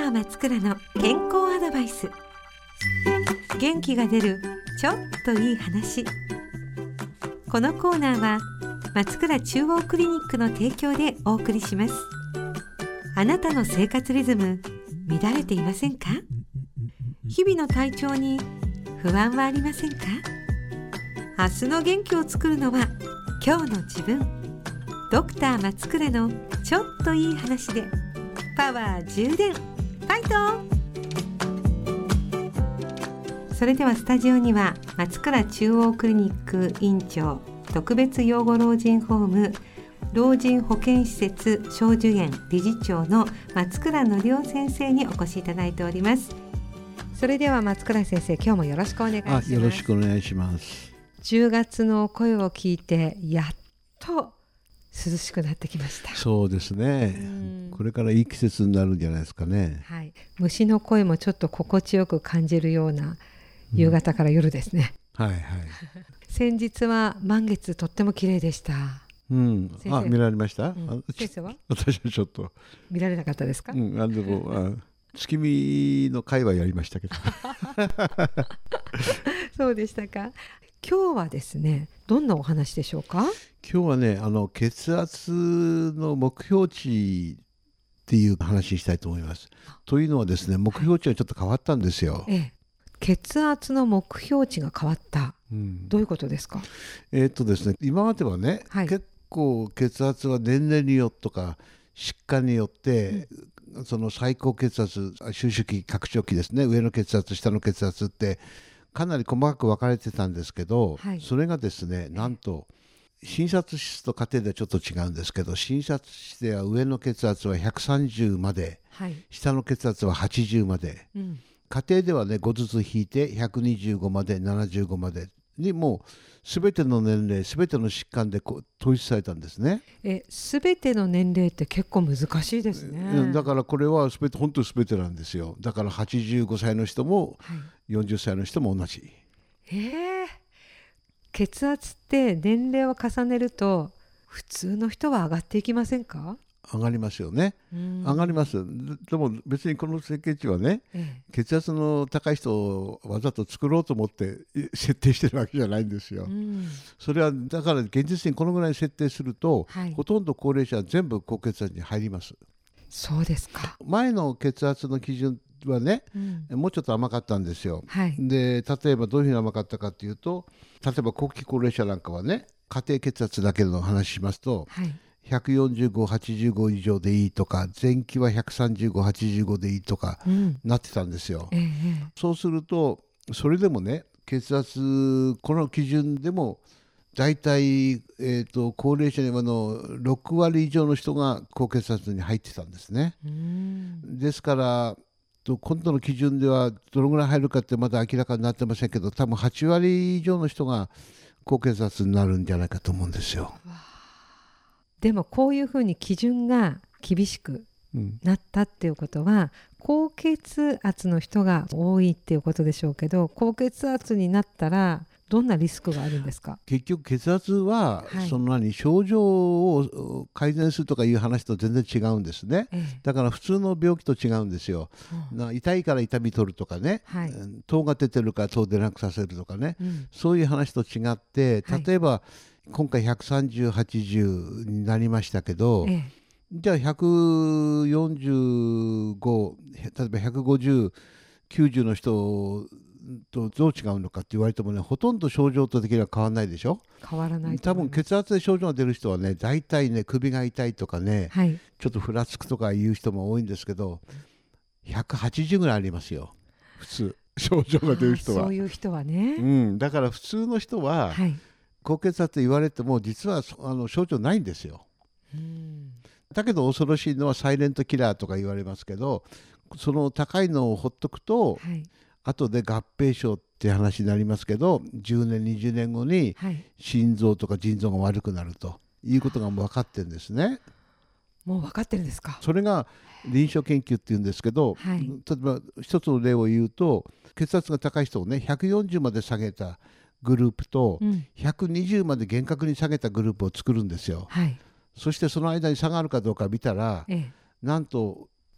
ー松倉の健康アドバイス。元気が出るちょっといい話。このコーナーは松倉中央クリニックの提供でお送りします。あなたの生活リズム乱れていませんか？日々の体調に不安はありませんか？明日の元気を作るのは今日の自分。ドクター松倉のちょっといい話でパワー充電。ファイト。それではスタジオには松倉中央クリニック院長、特別養護老人ホーム老人保健施設小寿園理事長の松倉則夫先生にお越しいただいております。それでは松倉先生、今日もよろしくお願いします。 よろしくお願いします。 10月の声を聞いてやっと涼しくなってきました。 そうですね、これからいい季節になるんじゃないですかね。 はい、虫の声もちょっと心地よく感じるような夕方から夜ですね。 はいはい先日は満月とっても綺麗でした。 見られました？ 先生は？ 私はちょっと見られなかったですか？ でも月見の会はやりましたけどそうでしたか。今日はですね、どんなお話でしょうか？ 今日はね、血圧の目標値っていう話にしたいと思います。というのはですね、目標値がちょっと変わったんですよ。 血圧の目標値が変わった、どういうことですか？ ですね、今まではね、結構血圧は年齢によってとか疾患によって、その最高血圧、収縮期、拡張期ですね、上の血圧、下の血圧ってかなり細かく分かれてたんですけど、それがですね、なんと診察室と家庭ではちょっと違うんですけど、診察室では上の血圧は130まで、下の血圧は80まで、家庭ではね5ずつ引いて125まで75までに、もう全ての年齢全ての疾患で統一されたんですね。 全ての年齢って結構難しいですね。 だからこれは本当に全てなんですよ。だから85歳の人も、40歳の人も同じ。 血圧って年齢を重ねると普通の人は上がっていきませんか？ 上がりますよね。上がります。でも別にこの設計値はね、血圧の高い人をわざと作ろうと思って設定してるわけじゃないんですよ。それはだから現実にこのぐらい設定すると、ほとんど高齢者は全部高血圧に入ります。 そうですか。 前の血圧の基準はね、もうちょっと甘かったんですよ。で、例えばどういうふうに甘かったかというと、例えば後期高齢者なんかはね、家庭血圧だけの話しますと、145、85以上でいいとか、前期は135、85でいいとか、なってたんですよ。そうすると、それでもね、血圧、この基準でも、大体、高齢者の6割以上の人が高血圧に入ってたんですね。ですから、今度の基準ではどのぐらい入るかってまだ明らかになってませんけど、多分8割以上の人が高血圧になるんじゃないかと思うんですよ。 でもこういうふうに基準が厳しくなったっていうことは、高血圧の人が多いっていうことでしょうけど、高血圧になったらどんなリスクがあるんですか？結局血圧は、症状を改善するとかいう話と全然違うんですね。だから普通の病気と違うんですよ。痛いから痛み取るとかね、糖が出てるから糖出なくさせるとかね、そういう話と違って、例えば、今回130、80になりましたけど、じゃあ145、例えば150、90の人とどう違うのかって言われてもね、ほとんど症状と的には変わらないでしょ。 変わらないと多思います。 分血圧で症状が出る人はね、大体ね、首が痛いとかね、ちょっとふらつくとかいう人も多いんですけど、180ぐらいありますよ、普通症状が出る人は。 そういう人はね、 だから普通の人は、高血圧と言われても実は症状ないんですよ。だけど恐ろしいのはサイレントキラーとか言われますけど、その高いのをほっとくと、後で合併症って話になりますけど、10年20年後に心臓とか腎臓が悪くなるということがもう分かってるんですね。 もう分かってるんですか？ それが臨床研究っていうんですけど、例えば一つの例を言うと、血圧が高い人をね140まで下げたグループと、120まで厳格に下げたグループを作るんですよ。そしてその間に差があるかどうか見たら、なんと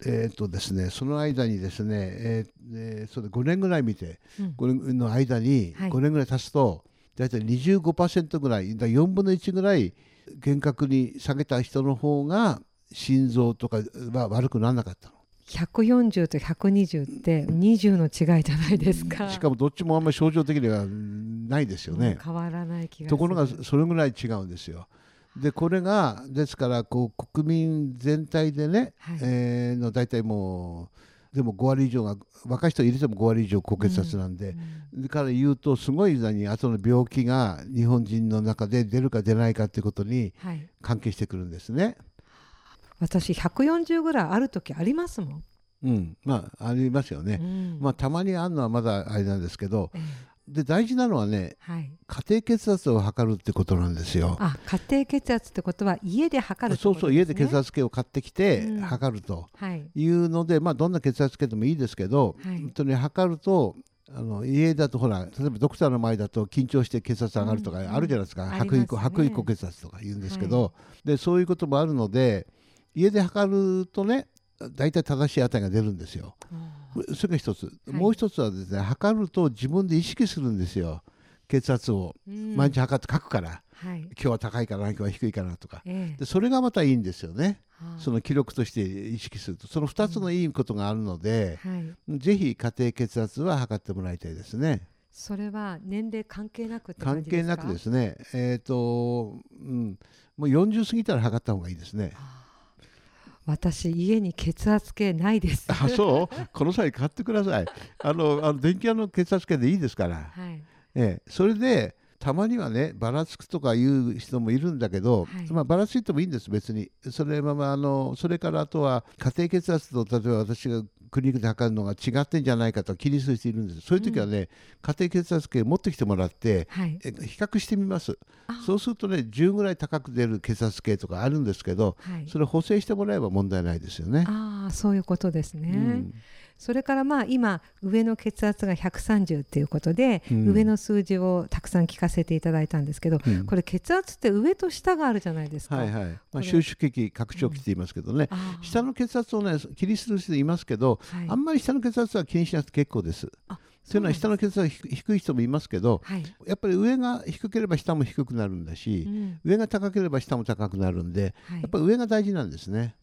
ですね、その間にですね、それ5年ぐらい見て、5年の間に5年ぐらい経つと、だいたい 25% ぐらい、4分の1ぐらい厳格に下げた人の方が心臓とかは悪くならなかったの。 140と120って20の違いじゃないですか。 しかもどっちもあんまり症状的にはないですよね。 変わらない気がする。 ところがそれぐらい違うんですよ。でこれがですから国民全体でね、の大体もうでも5割以上が若い人入れても5割以上高血圧なんで、だから言うとすごい後の病気が日本人の中で出るか出ないかってことに関係してくるんですね。 私140ぐらいある時ありますもん。 ありますよね。たまにあるのはまだあれなんですけど、で大事なのはね、家庭血圧を測るってことなんですよ。 家庭血圧ってことは家で測るってことですね。 そう家で血圧計を買ってきて測るというので、どんな血圧計でもいいですけど、本当に測ると家だとほら、例えばドクターの前だと緊張して血圧上がるとかあるじゃないですか。白衣高血圧とか言うんですけど、でそういうこともあるので家で測るとね、大体正しい値が出るんですよ。それが一つ。もう一つはですね、測ると自分で意識するんですよ。血圧を毎日測って書くから、今日は高いかな、今日は低いかなとか、でそれがまたいいんですよね。その記録として意識すると、その2つのいいことがあるので、ぜひ家庭血圧は測ってもらいたいですね。 それは年齢関係なくって感じですか？ 関係なくですね、もう40過ぎたら測った方がいいですね。 私家に血圧計ないです。 そうこの際買ってください。電気屋の血圧計でいいですから、それでたまにはねばらつくとかいう人もいるんだけど、ばらついてもいいんです別に。それからあとは家庭血圧と例えば私がクリニックで測るのが違ってんじゃないかと気にする人いるんです。そういう時はね、家庭血圧計持ってきてもらって、比較してみます。そうするとね10ぐらい高く出る血圧計とかあるんですけど、それ補正してもらえば問題ないですよね。 そういうことですね。それから今上の血圧が130っていうことで、上の数字をたくさん聞かせていただいたんですけど、これ血圧って上と下があるじゃないですか。収縮期拡張期って言いますけどね、下の血圧をね気にする人いますけど、あんまり下の血圧は気にしなくて結構です。というのは下の血圧は低い人もいますけど、やっぱり上が低ければ下も低くなるんだし、上が高ければ下も高くなるんで、やっぱり上が大事なんですね。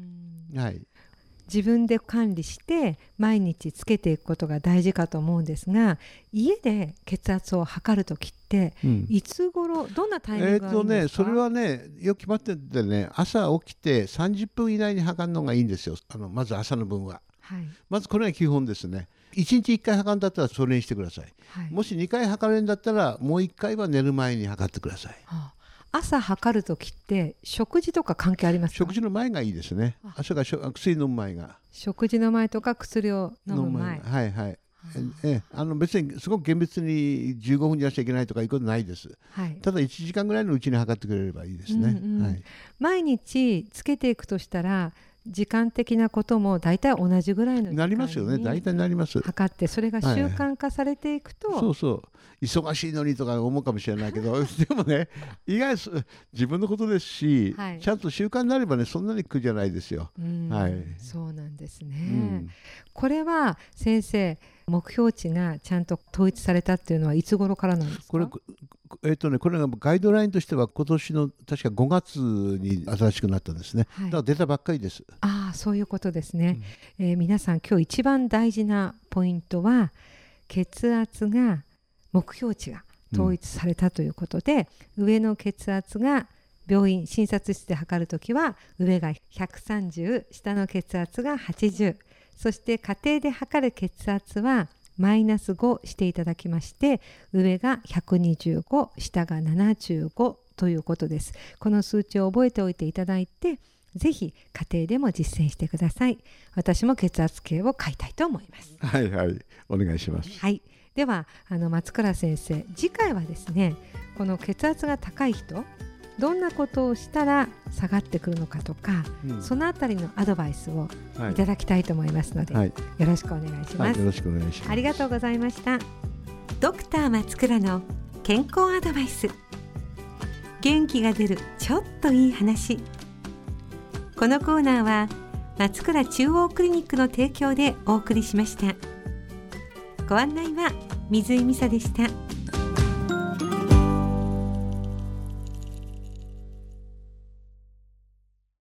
自分で管理して毎日つけていくことが大事かと思うんですが、家で血圧を測るときって、いつ頃どんなタイミングがあるんですか？ それはねよく決まっててね、朝起きて30分以内に測るのがいいんですよ。まず朝の分は、まずこれが基本ですね。1日1回測るんだったらそれにしてください。もし2回測れるんだったらもう1回は寝る前に測ってください。 朝測るときって食事とか関係ありますか？ 食事の前がいいですね。朝が薬飲む前が。 食事の前とか薬を飲む前。 別にすごく厳密に15分じゃなきゃいけないとかいうことないです。ただ1時間ぐらいのうちに測ってくれればいいですね。 毎日つけていくとしたら時間的なことも大体同じぐらいの時間になりますよね。大体なります。 測ってそれが習慣化されていくと、 忙しいのにとか思うかもしれないけどでもね意外と自分のことですし、ちゃんと習慣になればねそんなに苦じゃないですよ。 そうなんですね。これは先生目標値がちゃんと統一されたっていうのはいつ頃からなんですか？ これがガイドラインとしては今年の確か5月に新しくなったんですね。だから出たばっかりです。 そういうことですね。皆さん今日一番大事なポイントは血圧が目標値が統一されたということで、上の血圧が病院診察室で測るときは上が130、下の血圧が80、そして家庭で測る血圧はマイナス5していただきまして、上が125、下が75ということです。この数値を覚えておいていただいて、ぜひ家庭でも実践してください。私も血圧計を買いたいと思います。 お願いします。 では松倉先生、次回はですね、この血圧が高い人どんなことをしたら下がってくるのかとか、そのあたりのアドバイスをいただきたいと思いますので、よろしくお願いします。 よろしくお願いします。 ありがとうございました。 ドクター松倉の健康アドバイス。元気が出るちょっといい話。このコーナーは松倉中央クリニックの提供でお送りしました。ご案内は水井美沙でした。